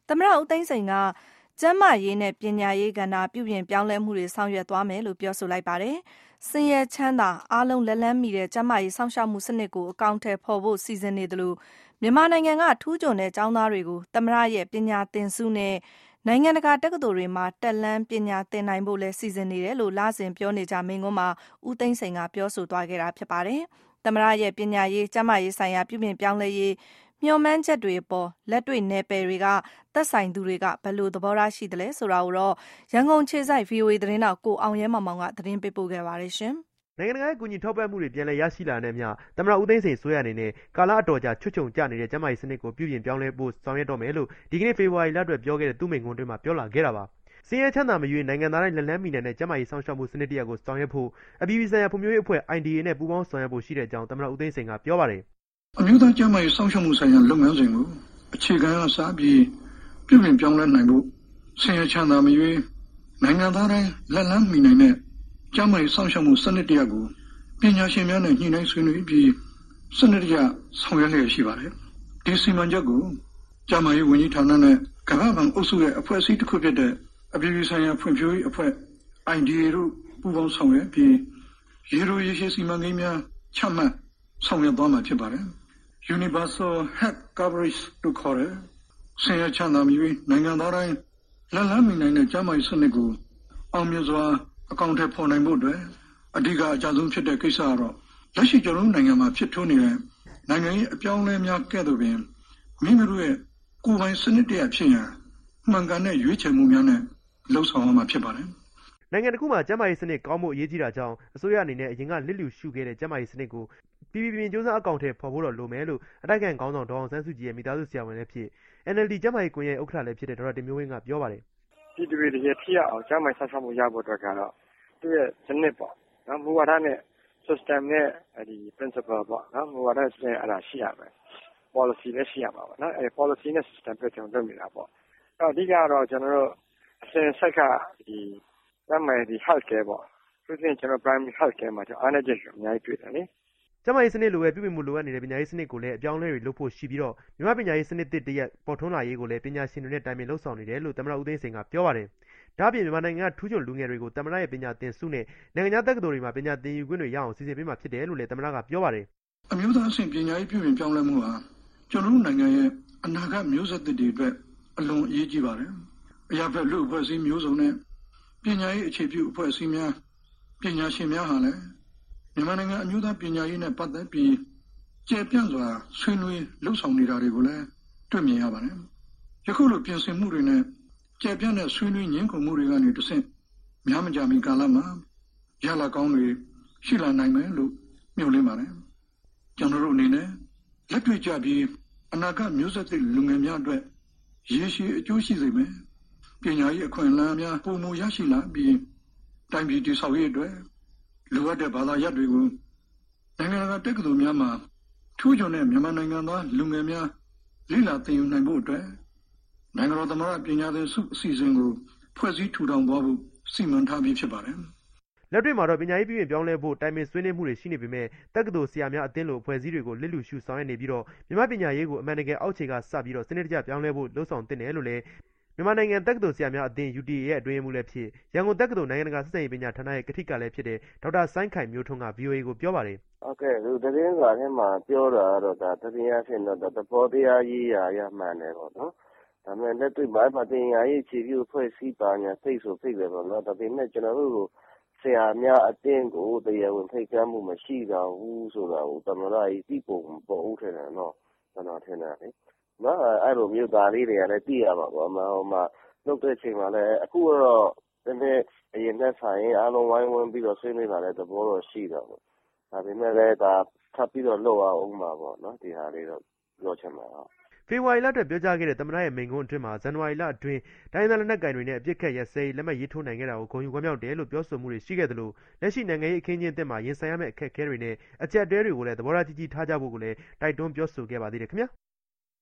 သမ္မတဦးသိန်းစိန်ကကျန်းမာရေးနဲ့ပညာရေးကဏ္ဍပြုပြင်ပြောင်းလဲမှုတွေဆောင်ရွက်သွားမယ်လို့ပြောဆိုလိုက်ပါတယ်။ဆင်းရဲချမ်းသာအားလုံးလက်လှမ်းမီတဲ့ကျန်းမာရေးစောင့်ရှောက်မှုစနစ်ကိုအကောင်အထည်ဖော်ဖို့စီစဉ်နေသလိုမြန်မာနိုင်ငံကထူးချွန်တဲ့ကျောင်းသားတွေကိုသမ္မတရဲ့ပညာသင်ဆုနဲ့နိုင်ငံတကာတက္ကသိုလ်တွေမှာတက်လှမ်းပညာသင်နိုင်ဖို့လည်းစီစဉ်နေတယ်လို့လစဉ်ပြောနေကြမိန့်ခွန်းမှာဦးသိန်းစိန်ကပြောဆိုသွားခဲ့တာဖြစ်ပါတယ်။သမ္မတရဲ့ပညာရေးကျန်းမာရေးဆိုင်ရာပြုပြင်ပြောင်းလဲရေးမျှော်မှန်းချက်တွေအပေါ်လက်တွေ့နယ်ပယ်တွေကသက်ဆိုင်သူတွေကဘယ်လိုသဘောထားရှိသလဲဆိုတာကိုတော့ရန်ကုန်ခြေစိုက် VOA သတင်းတောက်ကိုအောင်ရဲမောင်မောင်ကသတင်းပေးပို့ခဲ့ပါတယ်ရှင်။နိုင်ငံတကာရဲ့ကူညီထောက်ပံ့မှုတွေပြန်လည်ရရှိလာတဲ့မြသမ္မတဦးသိန်းစိန်ဆိုရအနေနဲ့ကာလအတော်ကြာချွတ်ချုံကျနေတဲ့ကျန်းမာရေးစနစ်ကိုပြုပြင်ပြောင်းလဲဖို့ဆောင်ရွက်တော့မယ်လို့ဒီကနေ့ဖေဖော်ဝါရီလအတွက်ပြောခဲ့တဲ့သူ့မိန့်ခွန်းတွင်မှာပြောလာခဲ့တာပါ။ဆင်းရဲချမ်းသာမရွေးနိုင်ငံသားတိုင်းလက်လန်းမီနိုင်တဲ့ကျန်းမာရေးဆောင်ရှောက်မှုစနစ်တရက်ကိုဆောင်ရွက်ဖို့အပြည်ပြည်ဆိုင်ရာဖွံ့ဖြိုးရေးအဖွဲ့ IDA နဲ့ပူးပေါင်းဆောင်ရွက်ဖို့ရှိတဲ့အကြောင်းသမ္မတဦးသိန်းစိန်ကပြောပါတယ်။အမျိုးသားကျန်းမာရေးဆောင်ရှောက်မှုဆိုင်ရာလုပ်ငန်းစဉ်ကိုအခြေခံအစားပြီးပြုပြင်ပြောင်းလဲနိုင်ဖို့ဆင်းရဲချမ်းသာမရွေးနိုင်ငံသားတိုင်းလက်လန်းမီနိုင်တဲ့ကျန်းမာရေးဆောင်ရှောက်မှုစနစ်တရက်ကိုပညာရှင်များနဲ့ညှိနှိုင်းဆွေးနွေးပြီးစနစ်တကျဆောင်ရွက်လျက်ရှိပါတယ်။ဒီစီမံချက်ကိုကျန်းမာရေးဝန်ကြီးဌာနနဲ့ကမ္ဘာ့ဘဏ်အုပ်စုရဲ့အဖွဲ့အစည်းတစ်ခုဖြစ်တဲ့အပြည်ပြည်ဆိုင်ရာဖွံ့ဖြိုးရေးအဖွဲ့ IDA တို့ပူးပေါင်းဆောင်ရွက်ပြီးရေတိုရေရှည်စီမံကိန်းများချမှတ်ဆောင်ရွက်သွားမှာဖြစ်ပါတယ်။ Universal Health Coverage လို့ခေါ်တဲ့ဆင်းရဲချမ်းသာမရွေးနိုင်ငံသားတိုင်းလက်လန်းမီနိုင်တဲ့ကျန်းမာရေးစနစ်ကိုအောင်မြင်စွာအကောင်အထည်ဖော်နိုင်ဖို့အတွက်အဓိကအကြံဆုံးဖြစ်တဲ့ကိစ္စကတော့လက်ရှိကျွန်တော်တို့နိုင်ငံမှာဖြစ်ထွန်းနေတဲ့နိုင်ငံရေးအပြောင်းအလဲများကဲ့သို့ပင်မိမိတို့ရဲ့ကိုယ်ပိုင်စနစ်တရဖြစ်ရန်မှန်ကန်တဲ့ရွေးချယ်မှုများနဲ့လှုပ်ဆောင်ရမှာဖြစ်ပါတယ်။နိုင်ငံတစ်ခုမှာကျန်းမာရေးစနစ်ကောင်းဖို့အရေးကြီးတာကြောင့်အစိုးရအနေနဲ့အရင်ကလစ်လျူရှုခဲ့တဲ့ကျန်းမာရေးစနစ်ကိုပြည်စူးစမ်းအကောင့်ထဲဖော်ဖို့တော့လိုမယ်လို့အတိုက်အခံခေါင်းဆောင်ဒေါအောင်ဆန်းစုကြည်ရဲ့မိသားစုဆရာဝန်လည်းဖြစ် NLD ကျန်းမာရေးကွန်ရက်ဥက္ကဋ္ဌလည်းဖြစ်တဲ့ဒေါက်တာတင်မျိုးဝင်းကပြောပါတယ်။ပြည်သူတွေတကယ်ထိရအောင်ကျန်းမာရေးစောင့်ရှောက်မှုရဖို့အတွက်ကတော့သူ့ရဲ့စနစ်ပေါ့နော်မူဝါဒနဲ့ system နဲ့ဒီ principle ပေါ့နော်မူဝါဒနဲ့အဲ့ဒါရှိရမယ် policy လည်းရှိရမှာပေါ့နော်အဲ့ policy နဲ့ system ပြကျွန်တော်လုပ်နေတာပေါ့အဲ့အဓိကတော့ကျွန်တော်တို့အစဉ်ဆက်ကဒီကျန်းမာရေးဒီ health care ပေါ့သူကကျွန်တော် primary health care မှာကျွန်တော်အားနည်းချက်အများကြီးတွေ့တယ်လေကျန်းမာရေးစနစ်လိုပဲပြုပြင်မှုလိုအပ်နေတဲ့ပညာရေးစနစ်ကိုလည်းအပြောင်းအလဲတွေလုပ်ဖို့ရှိပြီးတော့မြန်မာပညာရေးစနစ်တစ်ရက်ပေါ်ထွန်းလာရေးကိုလည်းပညာရှင်တွေနဲ့တိုင်ပင်လှုပ်ဆောင်နေတယ်လို့သမ္မတဦးသိန်းစိန်ကပြောပါတယ်။ဒါ့အပြင်မြန်မာနိုင်ငံကထူးချွန်လူငယ်တွေကိုသမ္မတရဲ့ပညာသင်ဆုနဲ့နိုင်ငံခြားတက္ကသိုလ်တွေမှာပညာသင်ယူခွင့်တွေရအောင်စီစဉ်ပေးမှာဖြစ်တယ်လို့လည်းသမ္မတကပြောပါတယ်။အမျိုးသားအဆင့်ပညာရေးပြုပြင်ပြောင်းလဲမှုဟာကျွန်တော်တို့နိုင်ငံရဲ့အနာဂတ်မျိုးဆက်သစ်တွေအတွက်အလွန်အရေးကြီးပါတယ်။အရာဘက်လူအဖွဲ့အစည်းမျိုးစုံနဲ့ပညာရေးအခြေပြုအဖွဲ့အစည်းများပညာရှင်များဟာလည်းမြန်မာနိုင်ငံအမျိုးသားပညာရေးနဲ့ပတ်သက်ပြီးကျေပြန့်စွာဆွေးနွေးလှုပ်ဆောင်နေတာတွေကိုလည်းတွေ့မြင်ရပါတယ်။ယခုလိုပြင်ဆင်မှုတွေနဲ့ကျေပြန့်တဲ့ဆွေးနွေးညှင်းခုန်မှုတွေကနေတဆင့်များမကြမီကာလမှာရလကောင်းတွေရှိလာနိုင်မယ်လို့မျှော်လင့်ပါတယ်။ကျွန်တော်တို့အနေနဲ့လက်တွေ့ကြပြီးအနာဂတ်မျိုးဆက်သစ်လူငယ်များအတွက်ရေရှည်အကျိုးရှိစေမယ်။ပညာရေးအခွင့်အလမ်းများပုံမူရရှိလာပြီးတိုင်းပြည်တည်ဆောက်ရေးအတွက်လိုအပ်တဲ့ဘာသာရပ်တွေကိုနိုင်ငံတကာတက္ကသိုလ်များမှာထူးချွန်တဲ့မြန်မာနိုင်ငံသားလူငယ်များလေ့လာသင်ယူနိုင်ဖို့အတွက်နိုင်ငံတော်သမ္မတပညာသင်ဆုအစီအစဉ်ကိုဖွဲ့စည်းထူထောင်သွားဖို့စီမံထားပြီးဖြစ်ပါတယ်။လက်တွေ့မှာတော့ပညာရေးပြုပြင်ပြောင်းလဲဖို့တိုင်ပင်ဆွေးနွေးမှုတွေရှိနေပေမဲ့တက္ကသိုလ်ဆရာများအသင်းလိုအဖွဲ့အစည်းတွေကိုလစ်လျူရှုဆောင်ရွက်နေပြီးတော့မြန်မာပညာရေးကိုအမှန်တကယ်အောက်ခြေကစပြီးတော့စနစ်တကျပြောင်းလဲဖို့လှုံ့ဆော်သင့်တယ်လို့လည်းမြန်မာနိုင်ငံတက္ကသိုလ်ဆရာများအသင်း UTA ရဲ့အတွင်းရေးမှူးလည်းဖြစ်ရန်ကုန်တက္ကသိုလ်နိုင်ငံတကာဆက်ဆံရေးပညာဌာနရဲ့ကထိကလည်းဖြစ်တဲ့ဒေါက်တာစိုင်းခိုင်မျိုးထွန်းက VOA ကိုပြောပါတယ်။ဟုတ်ကဲ့ဒီသတင်းစာထဲမှာပြောတာကတော့ဒါတရားဖြစ်တော့သဘောတရားရေးရမှန်တယ်ပေါ့နော်။ဒါပေမဲ့လက်တွေ့မှာပညာရေးခြေပြုအဖွဲ့စည်းပါညာစိတ်ဆိုစိတ်ပဲပေါ့နော်။ဒါပေမဲ့ကျွန်တော်တို့ဆရာများအတင်းကိုတရားဝင်ထိတ်ကမ်းမှုမရှိတော့ဘူးဆိုတာကိုသမ္မတကြီးသိပုံပေါ်ဦးထင်တယ်နော်ကျွန်တော်ထင်တယ်လေနော်အဲ့လိုမျိုးသားလေးတွေကလည်းသိရပါပေါ့ဟိုမှာလုပ်တဲ့အချိန်မှာလည်းအခုတော့ဒီနေ့အရင်နဲ့ဆိုင်ရင်အားလုံးဝိုင်းဝန်းပြီးတော့ဆွေးနွေးလာတဲ့သဘောတော့ရှိတော့ပေါ့ဒါပေမဲ့လည်းဒါထပ်ပြီးတော့လုပ်အောင်မှာပေါ့နော်ဒီဟာလေးတော့ပြောချင်ပါတော့ဖေဖော်ဝါရီလအတွက်ပြောကြားခဲ့တဲ့သမ္မတရဲ့မိန့်ခွန်းအတွင်းမှာဇန်နဝါရီလအတွင်းတိုင်းဒေသလက်နက်ကိုင်တွေနဲ့အပြစ်ခတ်ရစဲလက်မှတ်ရေးထိုးနိုင်ခဲ့တာကိုဂုဏ်ယူဝမ်းမြောက်တယ်လို့ပြောဆိုမှုတွေရှိခဲ့သလိုလက်ရှိနိုင်ငံရေးအခင်းအကျင်းအသစ်မှာရင်ဆိုင်ရမယ့်အခက်အခဲတွေနဲ့အကြက်တဲတွေကိုလည်းသဘောထားကြီးကြီးထားကြဖို့ကိုလည်းတိုက်တွန်းပြောဆိုခဲ့ပါသေးတယ်ခင်ဗျာ